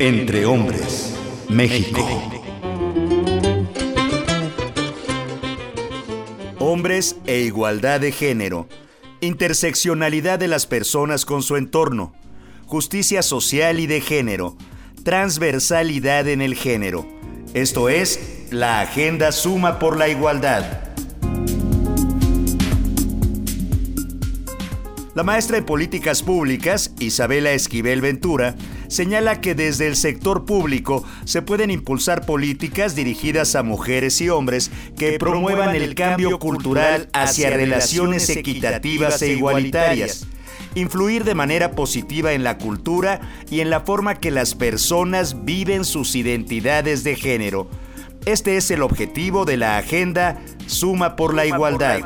Entre Hombres, México. Hombres e igualdad de género. Interseccionalidad de las personas con su entorno. Justicia social y de género. Transversalidad en el género. Esto es, la Agenda Suma por la Igualdad. La maestra en Políticas Públicas, Isabela Esquivel Ventura, señala que desde el sector público se pueden impulsar políticas dirigidas a mujeres y hombres que promuevan el cambio cultural hacia relaciones equitativas e igualitarias, influir de manera positiva en la cultura y en la forma que las personas viven sus identidades de género. Este es el objetivo de la Agenda Suma por la Igualdad.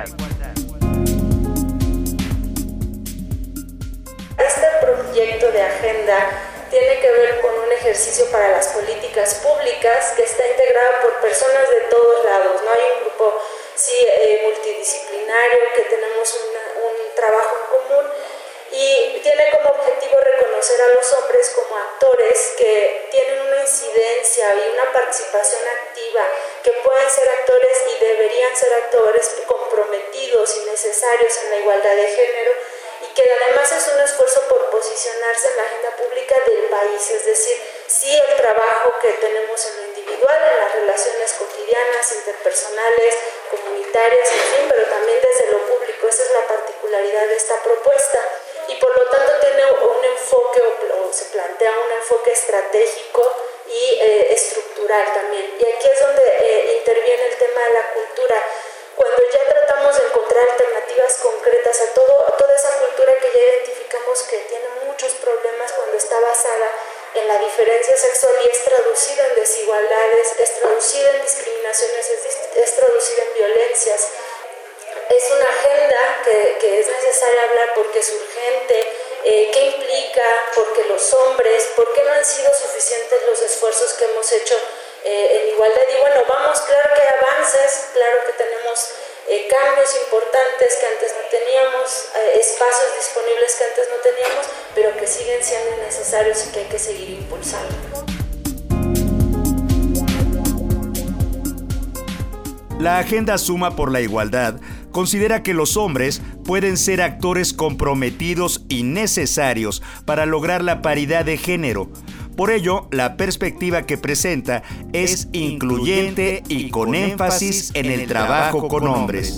Este proyecto de agenda tiene que ver con un ejercicio para las políticas públicas que está integrado por personas de todos lados, ¿no? Hay un grupo multidisciplinario que tenemos un trabajo en común y tiene como objetivo reconocer a los hombres como actores que tienen una incidencia y una participación activa, que pueden ser actores y deberían ser actores comprometidos y necesarios en la igualdad de género, y que además es un esfuerzo por posicionarse en la agenda pública del país, es decir, sí el trabajo que tenemos en lo individual, en las relaciones cotidianas, interpersonales, comunitarias, en fin, pero también desde lo público. Esa es la particularidad de esta propuesta y por lo tanto tiene un enfoque, o se plantea un enfoque estratégico y estructural también. Y aquí es donde interviene el tema de la cultura. Cuando ya tratamos de encontrar alternativas concretas a toda esa cultura que ya identificamos que tiene muchos problemas cuando está basada en la diferencia sexual y es traducida en desigualdades, es traducida en discriminaciones, es traducida en violencias. Es una agenda que es necesaria hablar porque es urgente, qué implica, porque los hombres, por qué no han sido suficientes los esfuerzos que hemos hecho en igualdad. Y bueno, claro que hay avances, claro que tenemos cambios importantes que antes no teníamos, espacios disponibles que antes no teníamos, pero que siguen siendo necesarios y que hay que seguir impulsando. La Agenda Suma por la Igualdad considera que los hombres pueden ser actores comprometidos y necesarios para lograr la paridad de género. Por ello, la perspectiva que presenta es incluyente y con énfasis en el trabajo con hombres.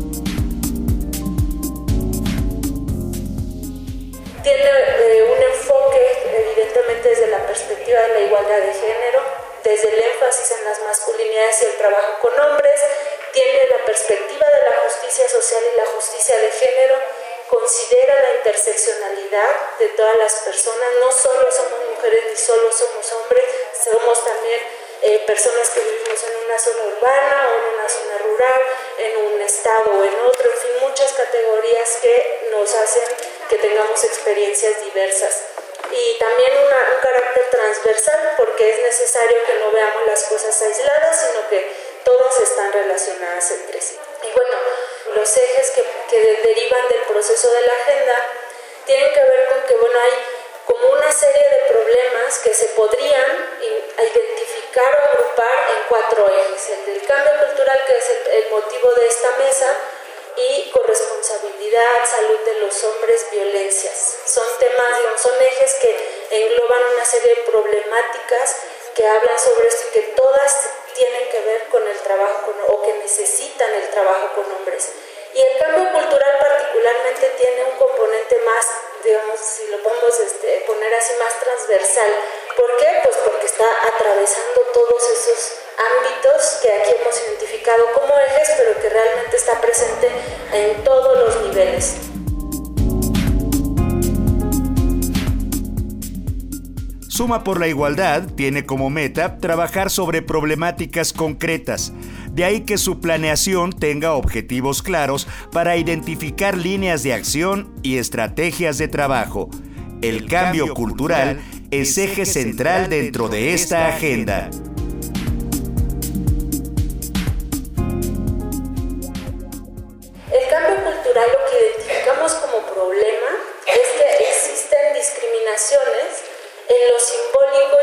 Tiene un enfoque, evidentemente, desde la perspectiva de la igualdad de género, desde el énfasis en las masculinidades y el trabajo con hombres, tiene la perspectiva de la justicia social y la justicia de género, considera la interseccionalidad de todas las personas, no solo somos mujeres ni solo somos hombres, somos también personas que vivimos en una zona urbana o en una zona rural, en un estado o en otro, en fin, muchas categorías que nos hacen que tengamos experiencias diversas. Y también un carácter transversal, porque es necesario que no veamos las cosas aisladas, sino que todas están relacionadas entre sí. Y bueno, los ejes que derivan del proceso de la agenda tienen que ver con que hay como una serie de problemas que se podrían identificar o agrupar en 4 ejes. El del cambio cultural, que es el motivo de esta mesa, y corresponsabilidad, salud de los hombres, violencias. Son temas, son ejes que engloban una serie de problemáticas que hablan sobre esto y que todas tienen que ver con el trabajo o que necesitan el trabajo con hombres. Y el cambio cultural particularmente tiene un componente más, digamos, si lo podemos poner así, más transversal. ¿Por qué? Pues porque está atravesando todos esos ámbitos que aquí hemos identificado como ejes, pero que realmente está presente en todos los niveles. Suma por la Igualdad tiene como meta trabajar sobre problemáticas concretas. De ahí que su planeación tenga objetivos claros para identificar líneas de acción y estrategias de trabajo. El cambio cultural es eje central dentro de esta agenda. El cambio cultural, lo que identificamos como problema es que existen discriminaciones en lo simbólico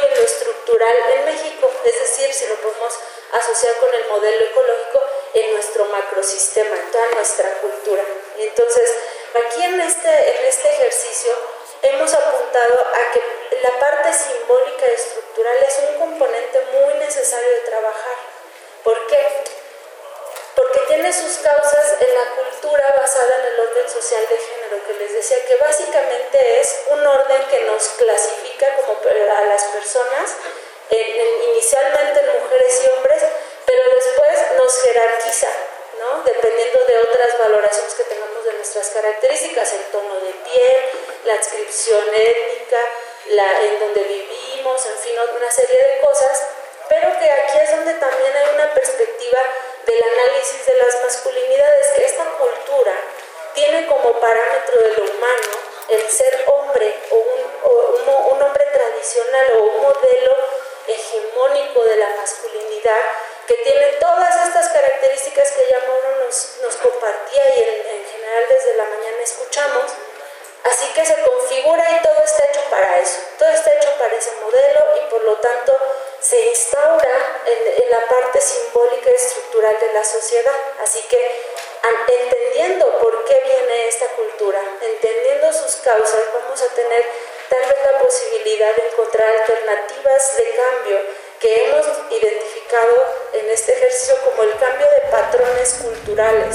cultural en México, es decir, si lo podemos asociar con el modelo ecológico, en nuestro macrosistema, en toda nuestra cultura. Entonces, aquí en este ejercicio hemos apuntado a que la parte simbólica y estructural es un componente muy necesario de trabajar. ¿Por qué? Porque tiene sus causas en la cultura basada en el orden social de género, que les decía que básicamente es un orden que nos clasifica como a las personas, inicialmente en mujeres y hombres, pero después nos jerarquiza, ¿no? Dependiendo de otras valoraciones que tengamos de nuestras características, el tono de piel, la adscripción étnica, en donde vivimos, en fin, una serie de cosas, pero que aquí es donde también hay una perspectiva del análisis de las masculinidades, que esta cultura tiene como parámetro de lo humano el ser hombre o un hombre tradicional o un modelo hegemónico de la masculinidad que tiene todas estas características que ya Mauro nos compartía y en general desde la mañana escuchamos. Así que se configura y todo está hecho para eso, todo está hecho para ese modelo y por lo tanto se instaura en la parte simbólica y estructural de la sociedad. Así que entendiendo por qué viene esta cultura, entendiendo sus causas, vamos a tener tal vez la posibilidad de encontrar alternativas de cambio que hemos identificado en este ejercicio como el cambio de patrones culturales.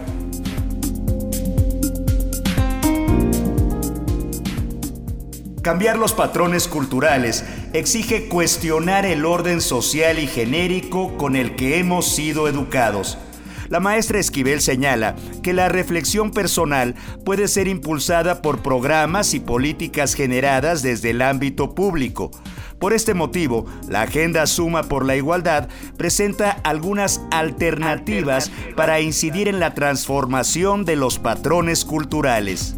Cambiar los patrones culturales exige cuestionar el orden social y genérico con el que hemos sido educados. La maestra Esquivel señala que la reflexión personal puede ser impulsada por programas y políticas generadas desde el ámbito público. Por este motivo, la Agenda Suma por la Igualdad presenta algunas alternativas para incidir en la transformación de los patrones culturales.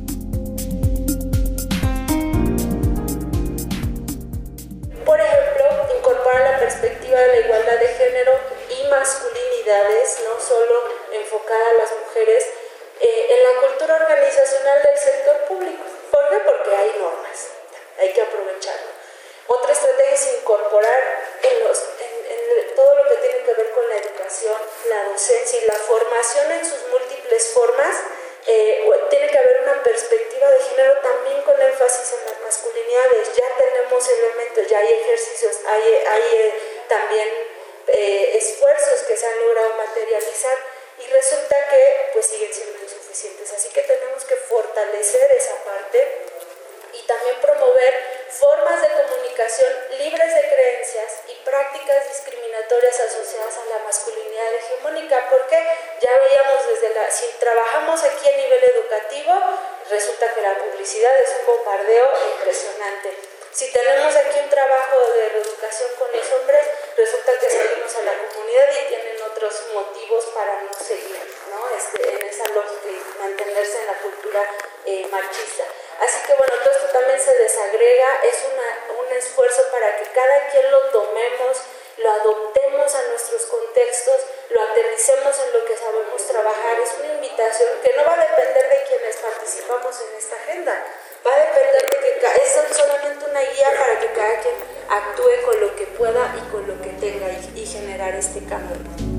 Por ejemplo, incorporar la perspectiva de la igualdad de género y masculinidades, no solo enfocada a las mujeres, en la cultura organizacional del sector público. ¿Por qué? Porque hay normas, hay que aprovecharlo. Otra estrategia es incorporar en todo lo que tiene que ver con la educación, la docencia y la formación en sus múltiples formas. Tiene que haber una perspectiva de género también con énfasis en las masculinidades. Ya tenemos elementos, ya hay ejercicios, hay también esfuerzos que se han logrado materializar y resulta que pues siguen siendo insuficientes. Así que tenemos que fortalecer esa parte y también promover formas de comunicación libres de creencias y prácticas discriminatorias asociadas a la masculinidad hegemónica, porque ya veíamos si trabajamos aquí a nivel educativo, resulta que la publicidad es un bombardeo impresionante. Si tenemos aquí un trabajo de reeducación con los hombres, resulta que salimos a la comunidad y tienen otros motivos para no seguir, ¿no? En esa lógica y mantenerse en la cultura machista. Así que bueno, todo esto también se desagrega, es un esfuerzo para que cada quien lo tomemos, lo adoptemos a nuestros contextos, lo aterricemos en lo que sabemos trabajar. Es una invitación que no va a depender de quienes participamos en esta agenda, va a depender de que es solamente una guía para que cada quien actúe con lo que pueda y con lo que tenga y generar este cambio.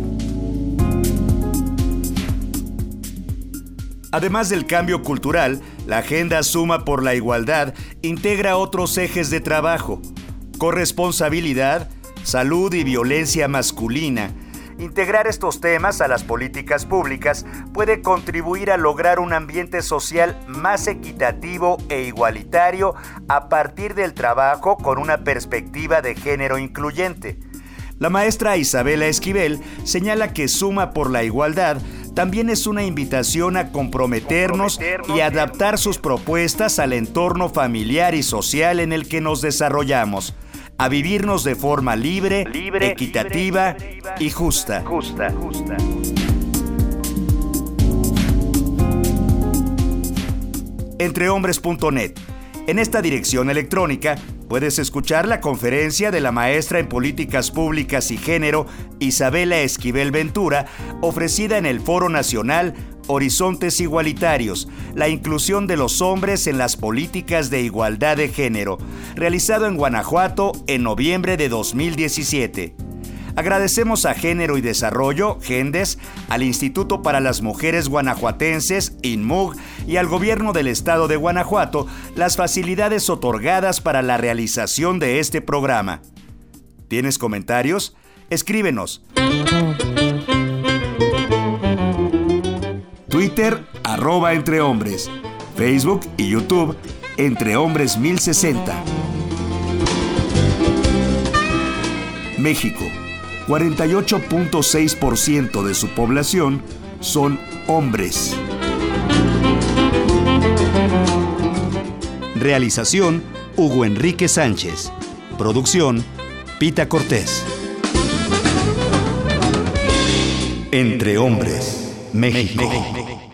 Además del cambio cultural, la Agenda Suma por la Igualdad integra otros ejes de trabajo: corresponsabilidad, salud y violencia masculina. Integrar estos temas a las políticas públicas puede contribuir a lograr un ambiente social más equitativo e igualitario a partir del trabajo con una perspectiva de género incluyente. La maestra Isabela Esquivel señala que Suma por la Igualdad también es una invitación a comprometernos y adaptar sus propuestas al entorno familiar y social en el que nos desarrollamos, a vivirnos de forma libre, equitativa y justa. Entrehombres.net. En esta dirección electrónica puedes escuchar la conferencia de la maestra en Políticas Públicas y Género, Isabela Esquivel Ventura, ofrecida en el Foro Nacional Horizontes Igualitarios, la inclusión de los hombres en las políticas de igualdad de género, realizado en Guanajuato en noviembre de 2017. Agradecemos a Género y Desarrollo, GENDES, al Instituto para las Mujeres Guanajuatenses, INMUG, y al Gobierno del Estado de Guanajuato las facilidades otorgadas para la realización de este programa. ¿Tienes comentarios? Escríbenos. Twitter, @entrehombres. Facebook y YouTube, Entre Hombres 1060. México. 48.6% de su población son hombres. Realización, Hugo Enrique Sánchez. Producción, Pita Cortés. Entre Hombres, México.